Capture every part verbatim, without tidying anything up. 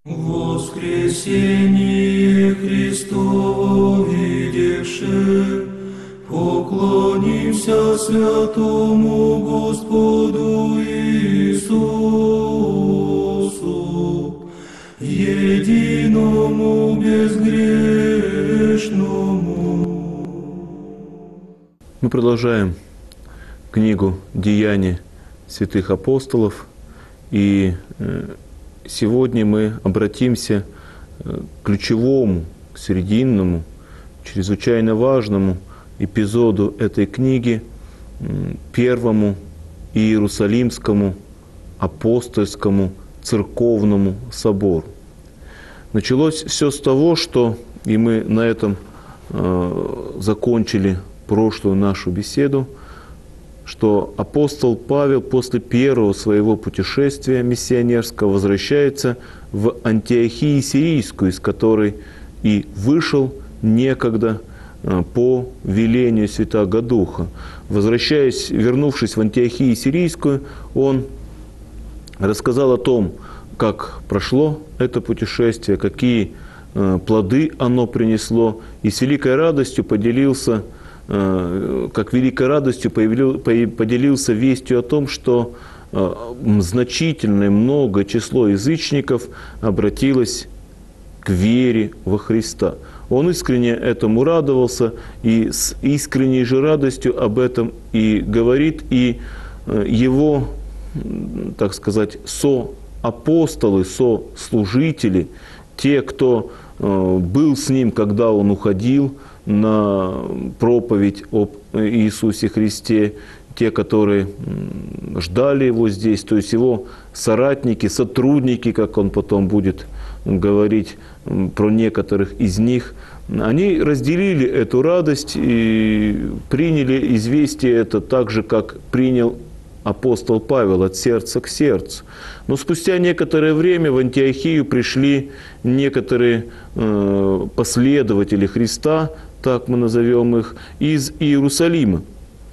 Воскресение Христово видевши, поклонимся святому Господу Иисусу, единому безгрешному. Мы продолжаем книгу «Деяния святых апостолов», и сегодня мы обратимся к ключевому, к серединному, чрезвычайно важному эпизоду этой книги, первому Иерусалимскому апостольскому церковному собору. Началось все с того, что, и мы на этом э, закончили прошлую нашу беседу, что апостол Павел после первого своего путешествия миссионерского возвращается в Антиохию Сирийскую, из которой и вышел некогда по велению Святаго Духа. Возвращаясь, вернувшись в Антиохию Сирийскую, он рассказал о том, как прошло это путешествие, какие плоды оно принесло, и с великой радостью поделился как великой радостью поделился вестью о том, что значительное много число язычников обратилось к вере во Христа. Он искренне этому радовался, и с искренней же радостью об этом и говорит, и его, так сказать, соапостолы, сослужители, те, кто был с ним, когда он уходил на проповедь об Иисусе Христе, те, которые ждали его здесь, то есть его соратники, сотрудники, как он потом будет говорить про некоторых из них, они разделили эту радость и приняли известие это так же, как принял апостол Павел, от сердца к сердцу. Но спустя некоторое время в Антиохию пришли некоторые э, последователи Христа, так мы назовем их, из Иерусалима,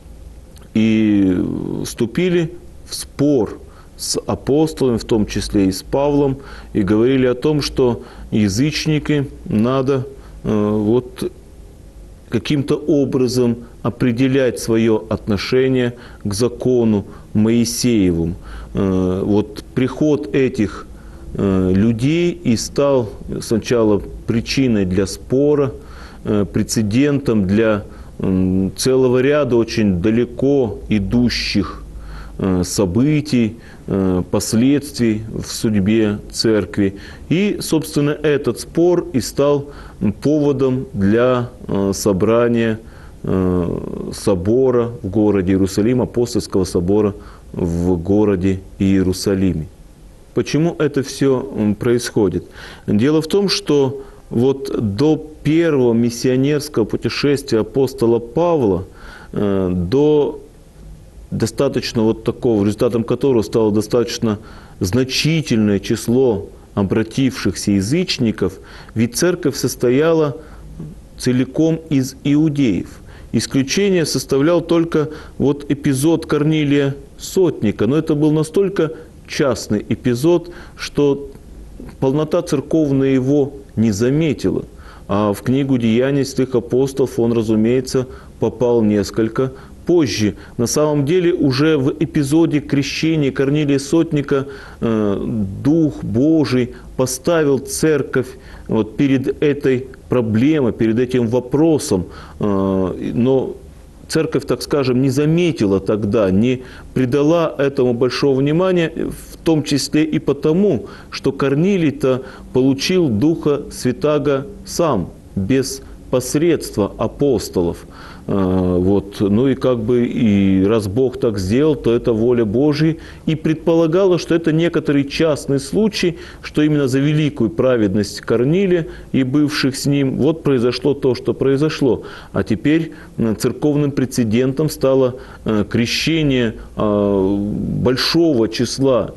и вступили в спор с апостолами, в том числе и с Павлом, и говорили о том, что язычники надо э, вот каким-то образом определять свое отношение к закону Моисееву. Э, вот приход этих э, людей и стал сначала причиной для спора, прецедентом для целого ряда очень далеко идущих событий, последствий в судьбе церкви. И, собственно, этот спор и стал поводом для собрания собора в городе Иерусалим, апостольского собора в городе Иерусалиме. Почему это все происходит? Дело в том, что вот до первого миссионерского путешествия апостола Павла, до достаточно вот такого, результатом которого стало достаточно значительное число обратившихся язычников, ведь церковь состояла целиком из иудеев. Исключение составлял только вот эпизод Корнилия Сотника, но это был настолько частный эпизод, что полнота церковная его не заметила. А в книгу «Деяний святых апостолов» он, разумеется, попал несколько позже. На самом деле уже в эпизоде крещения Корнилия Сотника э, Дух Божий поставил церковь вот перед этой проблемой, перед этим вопросом. Э, но церковь, так скажем, не заметила тогда, не придала этому большого внимания, в том числе и потому, что Корнилий-то получил Духа Святаго сам, без посредства апостолов. Вот. Ну и как бы, и раз Бог так сделал, то это воля Божья. И предполагало, что это некоторый частный случай, что именно за великую праведность Корнилия и бывших с ним вот произошло то, что произошло. А теперь церковным прецедентом стало крещение большого числа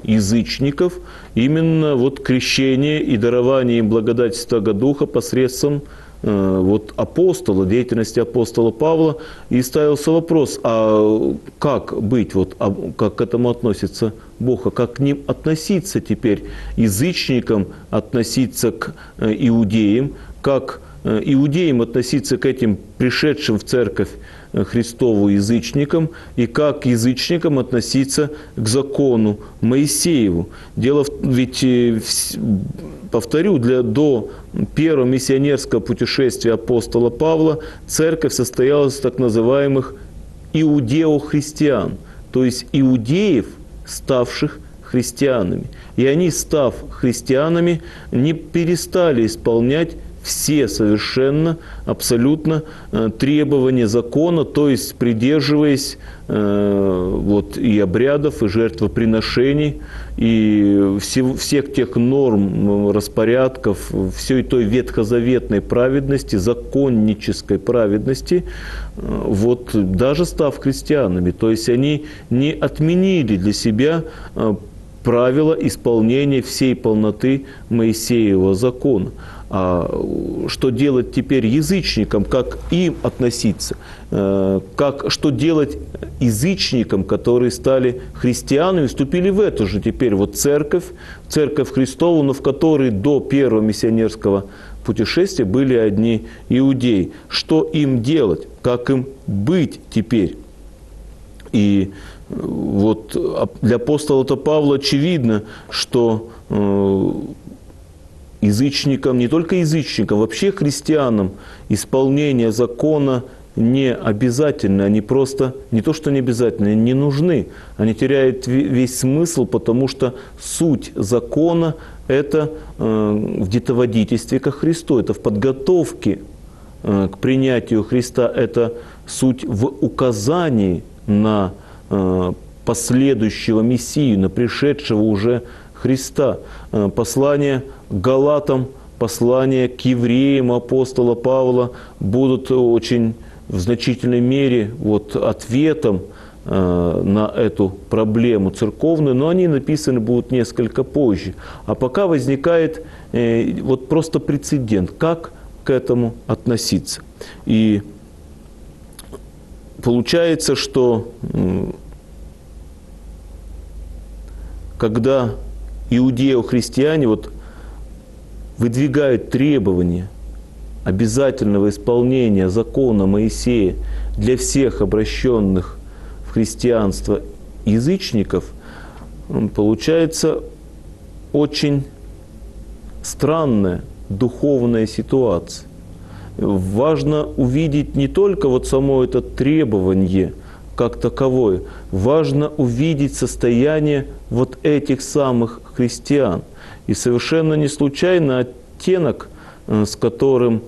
язычников, именно вот крещение и дарование им благодати Святаго Духа посредством э, вот апостола, деятельности апостола Павла, и ставился вопрос, а как быть, вот, а как к этому относится Бог, а как к ним относиться теперь, язычникам относиться к э, иудеям, как э, иудеям относиться к этим пришедшим в церковь Христову язычникам, и как язычникам относиться к закону Моисееву. Дело в ведь, повторю, для, до первого миссионерского путешествия апостола Павла церковь состояла из так называемых иудео-христиан, то есть иудеев, ставших христианами. И они, став христианами, не перестали исполнять все совершенно, абсолютно э, требования закона, то есть придерживаясь э, вот, и обрядов, и жертвоприношений, и всего, всех тех норм, распорядков, всей той ветхозаветной праведности, законнической праведности, э, вот, даже став христианами. То есть они не отменили для себя э, правила исполнения всей полноты Моисеевого закона. А что делать теперь язычникам, как им относиться, как, что делать язычникам, которые стали христианами, вступили в эту же теперь вот церковь, церковь Христову, но в которой до первого миссионерского путешествия были одни иудеи. Что им делать, как им быть теперь? И вот для апостола Павла очевидно, что язычникам, не только язычникам, вообще христианам исполнение закона не обязательно, они просто, не то что не обязательно, они не нужны. Они теряют весь смысл, потому что суть закона – это э, в детоводительстве ко Христу, это в подготовке э, к принятию Христа, это суть в указании на э, последующего Мессию, на пришедшего уже Христа. Послание к Галатам, послание к евреям апостола Павла будут очень в значительной мере вот, ответом э, на эту проблему церковную, но они написаны будут несколько позже. А пока возникает э, вот просто прецедент, как к этому относиться. И получается, что э, когда иудео-христиане вот выдвигают требования обязательного исполнения закона Моисея для всех обращенных в христианство язычников, получается очень странная духовная ситуация. Важно увидеть не только вот само это требование как таковое, важно увидеть состояние вот этих самых христиан. И совершенно не случайно оттенок, с которым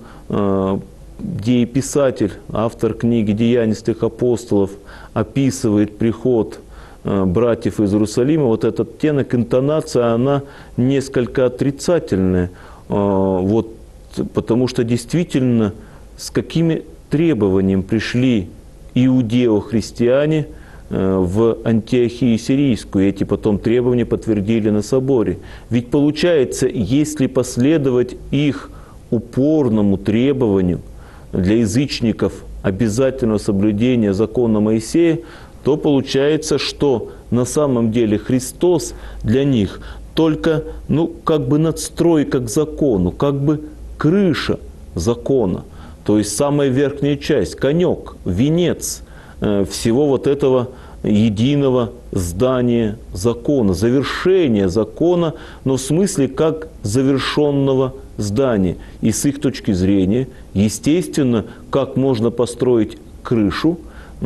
дееписатель, автор книги «Деяния святых апостолов» описывает приход братьев из Иерусалима, вот этот оттенок, интонация, она несколько отрицательная, вот, потому что действительно с какими требованиями пришли иудео-христиане в Антиохию Сирийскую. Эти потом требования подтвердили на соборе. Ведь получается, если последовать их упорному требованию для язычников обязательного соблюдения закона Моисея, то получается, что на самом деле Христос для них только, ну, как бы надстройка к закону, как бы крыша закона. То есть самая верхняя часть, конек, венец всего вот этого единого здания закона, завершение закона, но в смысле как завершенного здания. И с их точки зрения, естественно, как можно построить крышу,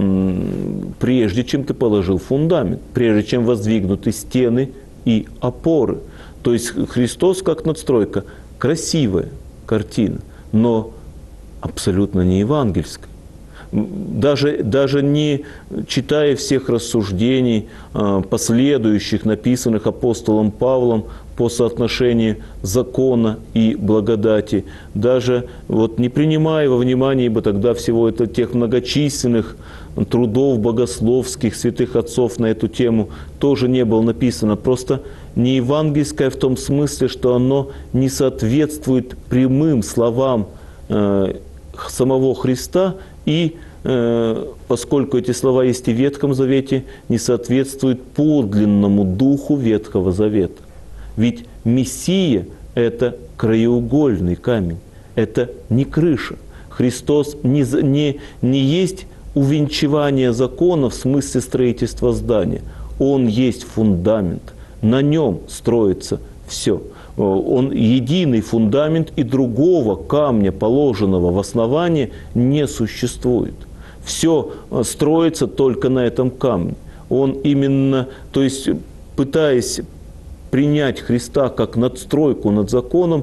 прежде чем ты положил фундамент, прежде чем воздвигнуты стены и опоры. То есть Христос как надстройка, красивая картина, но абсолютно не евангельская. Даже, даже не читая всех рассуждений, последующих, написанных апостолом Павлом по соотношению закона и благодати, даже вот не принимая во внимание, ибо тогда всего это тех многочисленных трудов богословских святых отцов на эту тему тоже не было написано. Просто не евангельское в том смысле, что оно не соответствует прямым словам э, самого Христа, и э, поскольку эти слова есть и в Ветхом Завете, не соответствуют подлинному духу Ветхого Завета. Ведь Мессия – это краеугольный камень, это не крыша. Христос не, не, не есть увенчивание закона в смысле строительства здания. Он есть фундамент, на нем строится все. Он единый фундамент, и другого камня, положенного в основание, не существует. Все строится только на этом камне. Он именно, то есть, пытаясь принять Христа как надстройку над законом,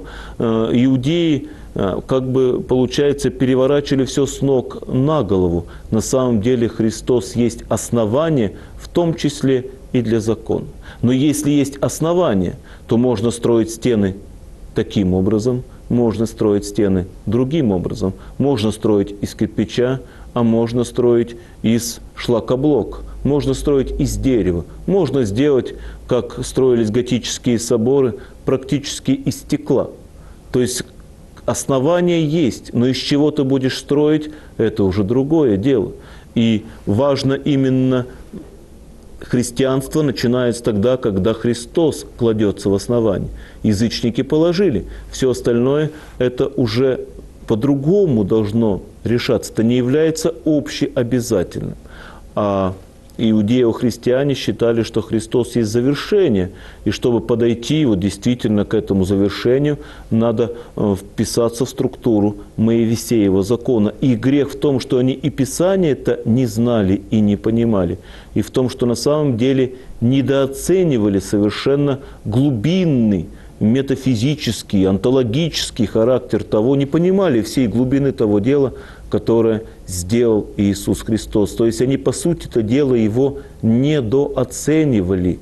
иудеи, как бы, получается, переворачивали все с ног на голову. На самом деле Христос есть основание, в том числе и для закона. Но если есть основание, то можно строить стены таким образом, можно строить стены другим образом. Можно строить из кирпича, а можно строить из шлакоблока, можно строить из дерева. Можно сделать, как строились готические соборы, практически из стекла. То есть основание есть, но из чего ты будешь строить, это уже другое дело. И важно именно, христианство начинается тогда, когда Христос кладется в основание. Язычники положили, все остальное это уже по-другому должно решаться. Это не является общеобязательным. А иудео-христиане считали, что Христос есть завершение, и чтобы подойти вот действительно к этому завершению, надо вписаться в структуру Моисеева закона. И грех в том, что они и Писание это не знали и не понимали, и в том, что на самом деле недооценивали совершенно глубинный, метафизический, онтологический характер того, не понимали всей глубины того дела, которое сделал Иисус Христос. То есть они, по сути, это дело его недооценивали.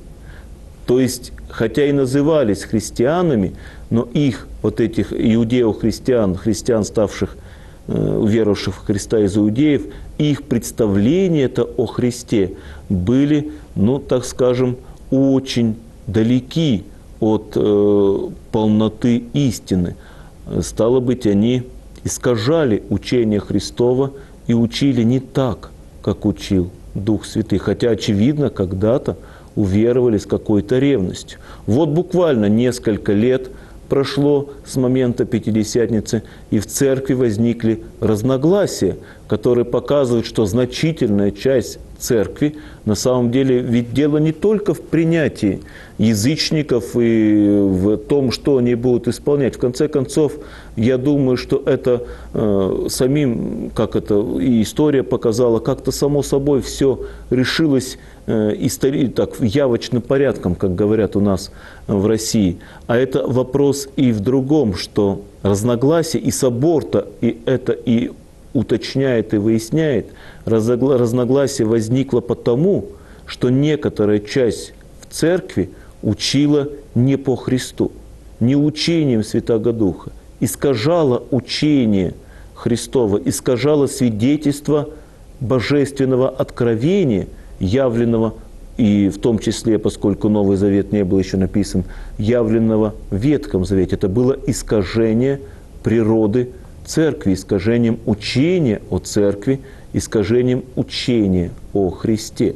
То есть, хотя и назывались христианами, но их, вот этих иудео-христиан, христиан, ставших, э, уверовавших в Христа из иудеев, их представления-то о Христе были, ну, так скажем, очень далеки от э, полноты истины. Стало быть, они искажали учение Христова и учили не так, как учил Дух Святый, хотя, очевидно, когда-то уверовали с какой-то ревностью. Вот буквально несколько лет прошло с момента Пятидесятницы, и в церкви возникли разногласия, которые показывают, что значительная часть церкви, на самом деле, ведь дело не только в принятии язычников и в том, что они будут исполнять. В конце концов, я думаю, что это э, самим, как это и история показала, как-то само собой все решилось э, истори- так, явочным порядком, как говорят у нас в России. А это вопрос и в другом, что разногласия, и собор-то и это и уточняет и выясняет, разногласие возникло потому, что некоторая часть в церкви учила не по Христу, не учением Святаго Духа, искажала учение Христово, искажала свидетельство божественного откровения, явленного, и в том числе, поскольку Новый Завет не был еще написан, явленного в Ветхом Завете. Это было искажение природы церкви, искажением учения о церкви, искажением учения о Христе.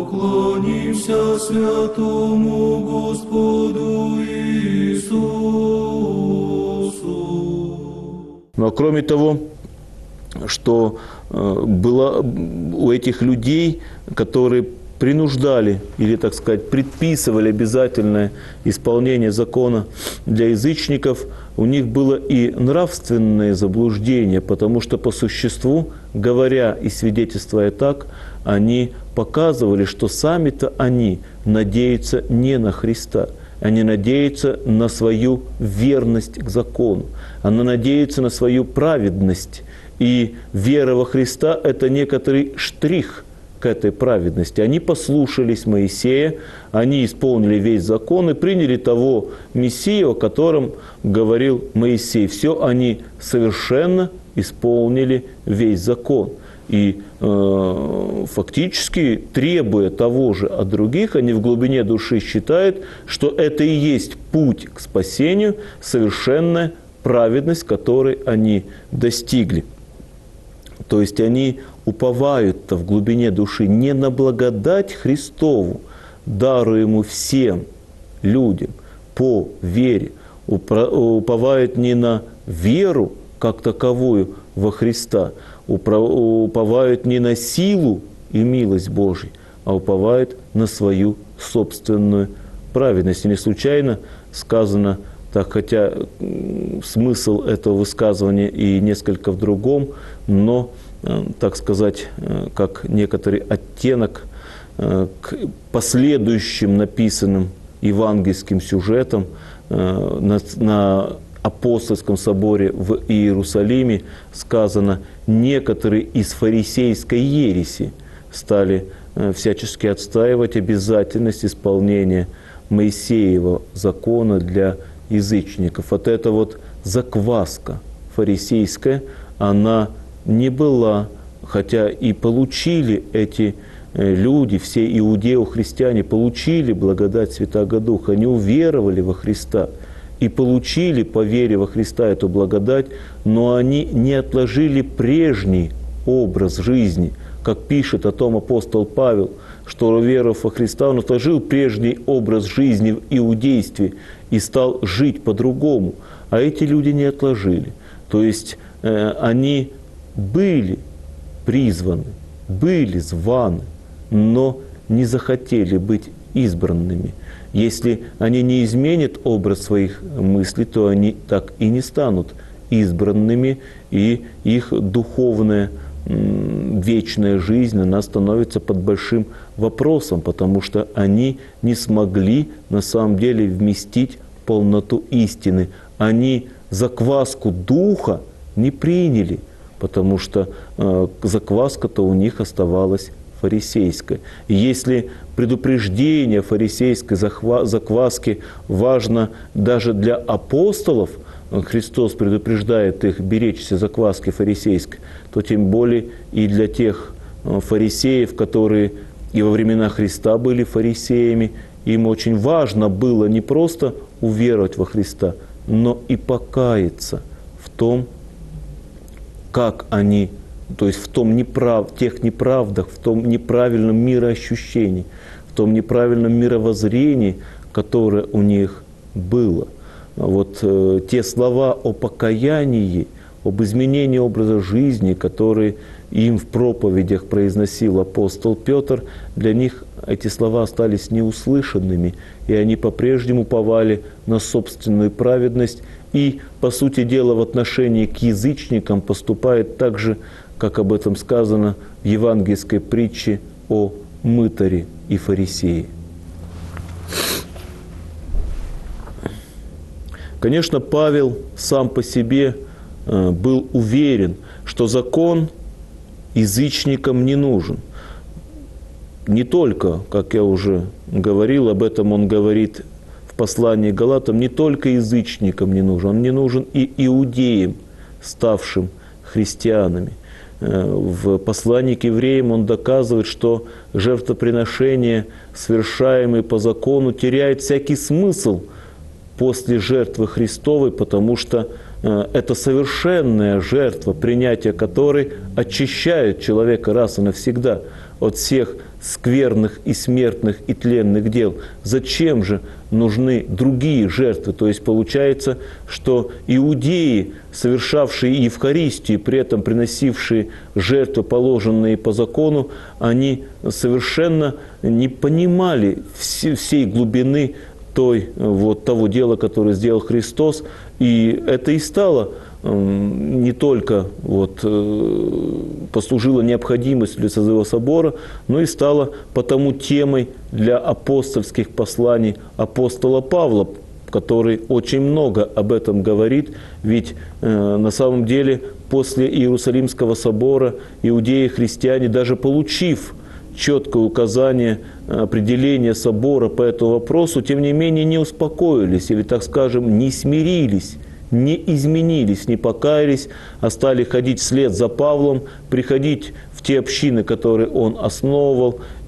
Поклонимся святому Господу Иисусу. Но кроме того, что э, было у этих людей, которые принуждали или, так сказать, предписывали обязательное исполнение закона для язычников, у них было и нравственное заблуждение, потому что по существу, говоря и свидетельствуя так, они показывали, что сами-то они надеются не на Христа, они надеются на свою верность к закону, они надеются на свою праведность. И вера во Христа – это некоторый штрих к этой праведности. Они послушались Моисея, они исполнили весь закон и приняли того Мессию, о котором говорил Моисей. Все они совершенно исполнили весь закон. И э, фактически, требуя того же от других, они в глубине души считают, что это и есть путь к спасению, совершенное праведность, которой они достигли. То есть они уповают-то в глубине души не на благодать Христову, даруемую всем людям по вере, уповают не на веру как таковую во Христа, уповают не на силу и милость Божью, а уповают на свою собственную праведность. И не случайно сказано так, хотя смысл этого высказывания и несколько в другом, но, так сказать, как некоторый оттенок к последующим написанным евангельским сюжетам на, на апостольском соборе в Иерусалиме сказано: некоторые из фарисейской ереси стали всячески отстаивать обязательность исполнения Моисеева закона для язычников. Вот эта вот закваска фарисейская, она не была, хотя и получили эти люди, все иудео-христиане получили благодать Святаго Духа, они уверовали во Христа и получили по вере во Христа эту благодать, но они не отложили прежний образ жизни, как пишет о том апостол Павел, что, уверовав во Христа, он отложил прежний образ жизни в иудействе и стал жить по-другому. А эти люди не отложили. То есть э, они были призваны, были званы, но не захотели быть избранными. Если они не изменят образ своих мыслей, то они так и не станут избранными, и их духовная вечная жизнь, она становится под большим вопросом, потому что они не смогли на самом деле вместить полноту истины. Они закваску духа не приняли, потому что э, закваска-то у них оставалась фарисейская. И если предупреждение фарисейской закваски важно даже для апостолов, Христос предупреждает их беречься закваски фарисейской, то тем более и для тех фарисеев, которые и во времена Христа были фарисеями, им очень важно было не просто уверовать во Христа, но и покаяться в том, как они, то есть в том неправ, тех неправдах, в том неправильном мироощущении, в том неправильном мировоззрении, которое у них было. Вот э, те слова о покаянии, об изменении образа жизни, которые им в проповедях произносил апостол Петр, для них эти слова остались неуслышанными, и они по-прежнему уповали на собственную праведность и, по сути дела, в отношении к язычникам поступает так же, как об этом сказано в евангельской притче о мытаре и фарисее. Конечно, Павел сам по себе был уверен, что закон язычникам не нужен. Не только, как я уже говорил, об этом он говорит в послании к Галатам, не только язычникам не нужен, он не нужен и иудеям, ставшим христианами. В послании к евреям он доказывает, что жертвоприношения, совершаемые по закону, теряют всякий смысл после жертвы Христовой, потому что это совершенная жертва, принятие которой очищает человека раз и навсегда от всех скверных и смертных и тленных дел. Зачем же нужны другие жертвы? То есть получается, что иудеи, совершавшие Евхаристию, при этом приносившие жертвы, положенные по закону, они совершенно не понимали всей глубины той, вот, того дела, которое сделал Христос. И это и стало не только вот, послужило необходимостью для созыва собора, но и стало потому темой для апостольских посланий апостола Павла, который очень много об этом говорит. Ведь э, на самом деле после Иерусалимского собора иудеи и христиане, даже получив четкое указание, определение собора по этому вопросу, тем не менее не успокоились или, так скажем, не смирились, не изменились, не покаялись, а стали ходить вслед за Павлом, приходить в те общины, которые он основывал,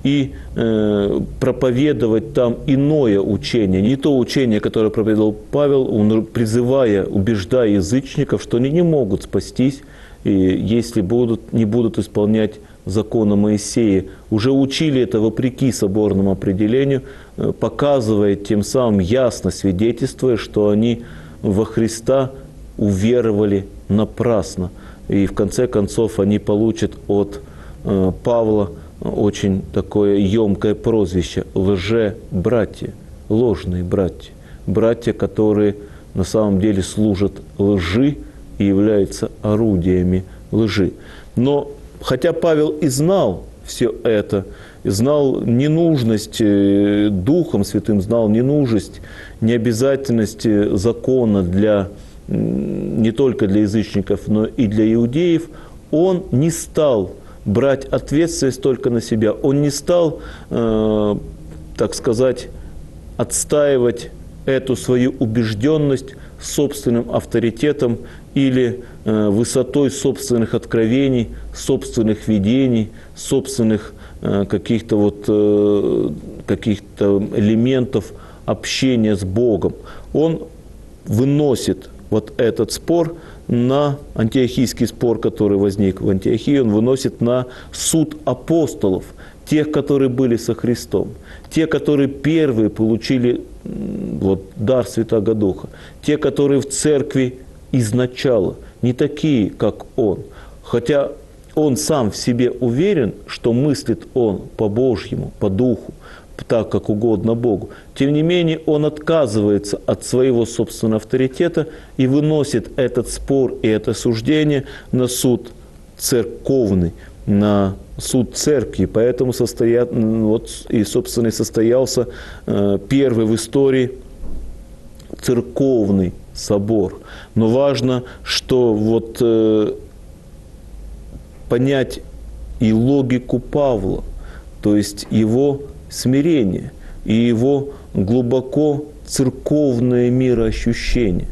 и э, проповедовать там иное учение, не то учение, которое проповедовал Павел, он призывая, убеждая язычников, что они не могут спастись, и если будут, не будут исполнять закона Моисея. Уже учили это вопреки соборному определению, показывая тем самым ясно, свидетельствуя, что они во Христа уверовали напрасно. И в конце концов они получат от э, Павла очень такое емкое прозвище – лже-братья, ложные братья. Братья, которые на самом деле служат лжи и являются орудиями лжи. Но хотя Павел и знал все это, и знал ненужность, Духом Святым знал ненужность, необязательность закона для, не только для язычников, но и для иудеев, он не стал брать ответственность только на себя. Он не стал, э, так сказать, отстаивать эту свою убежденность собственным авторитетом или э, высотой собственных откровений, собственных видений, собственных э, каких-то вот, э, каких-то элементов общения с Богом. Он выносит вот этот спор на антиохийский спор, который возник в Антиохии, он выносит на суд апостолов, тех, которые были со Христом, те, которые первые получили вот, дар Святаго Духа, те, которые в церкви изначала, не такие, как он. Хотя он сам в себе уверен, что мыслит он по-божьему, по Духу, так, как угодно Богу. Тем не менее, он отказывается от своего собственного авторитета и выносит этот спор и это суждение на суд церковный, на суд церкви. Поэтому состоят, вот, и, собственно, и состоялся э, первый в истории церковный собор. Но важно, что вот, э, понять и логику Павла, то есть его смирение и его глубоко церковное мироощущение.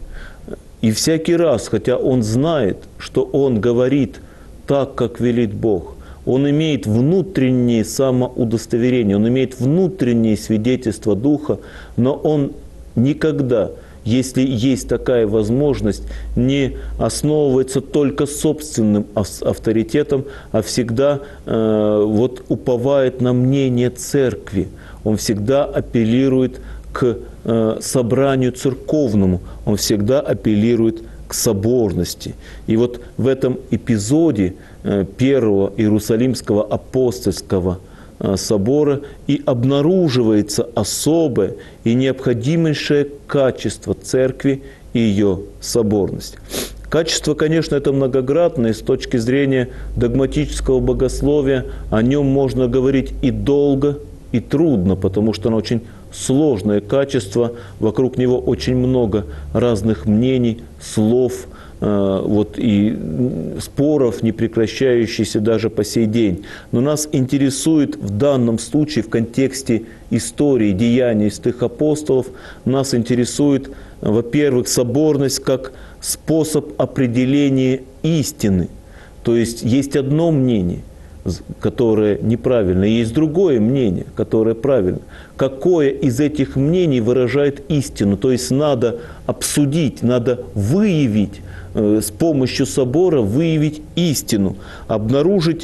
И всякий раз, хотя он знает, что он говорит так, как велит Бог, он имеет внутреннее самоудостоверение, он имеет внутреннее свидетельство Духа, но он никогда, если есть такая возможность, не основывается только собственным авторитетом, а всегда э, вот, уповает на мнение церкви. Он всегда апеллирует к э, собранию церковному, он всегда апеллирует к соборности. И вот в этом эпизоде э, первого Иерусалимского апостольского собора и обнаруживается особое и необходимейшее качество церкви и ее соборность. Качество, конечно, это многоградное, с точки зрения догматического богословия о нем можно говорить и долго, и трудно, потому что оно очень сложное качество, вокруг него очень много разных мнений, слов, вот, и споров, не прекращающихся даже по сей день. Но нас интересует в данном случае, в контексте истории, деяний святых апостолов, нас интересует, во-первых, соборность как способ определения истины. То есть есть одно мнение, которое неправильно, и есть другое мнение, которое правильно. Какое из этих мнений выражает истину? То есть надо обсудить, надо выявить, э, с помощью собора выявить истину, обнаружить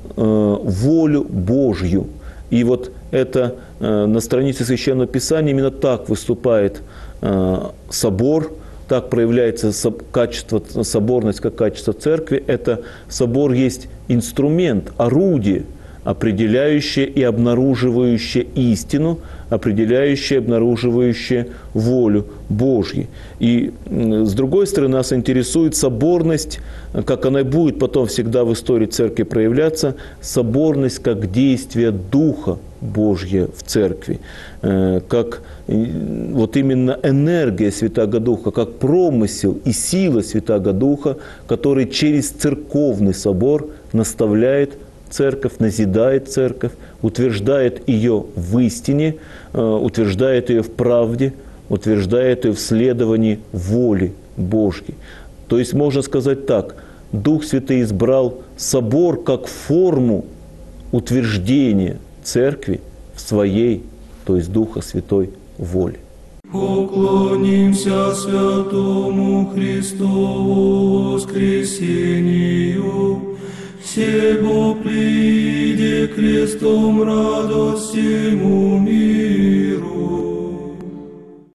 э, волю Божью. И вот это э, на странице Священного Писания именно так выступает э, собор, так проявляется качество, соборность как качество церкви. Это собор есть инструмент, орудие, определяющее и обнаруживающее истину, определяющее и обнаруживающее волю Божью. И с другой стороны, нас интересует соборность, как она будет потом всегда в истории церкви проявляться, соборность как действие Духа Божьего в церкви, как вот именно энергия Святаго Духа, как промысел и сила Святаго Духа, который через церковный собор наставляет церковь, назидает церковь, утверждает ее в истине, утверждает ее в правде, утверждает ее в следовании воли Божьей. То есть можно сказать так, Дух Святый избрал собор как форму утверждения Церкви в своей, то есть Духа Святой, воле. Поклонимся святому Христову воскресению, всего прииде крестом радость всему миру.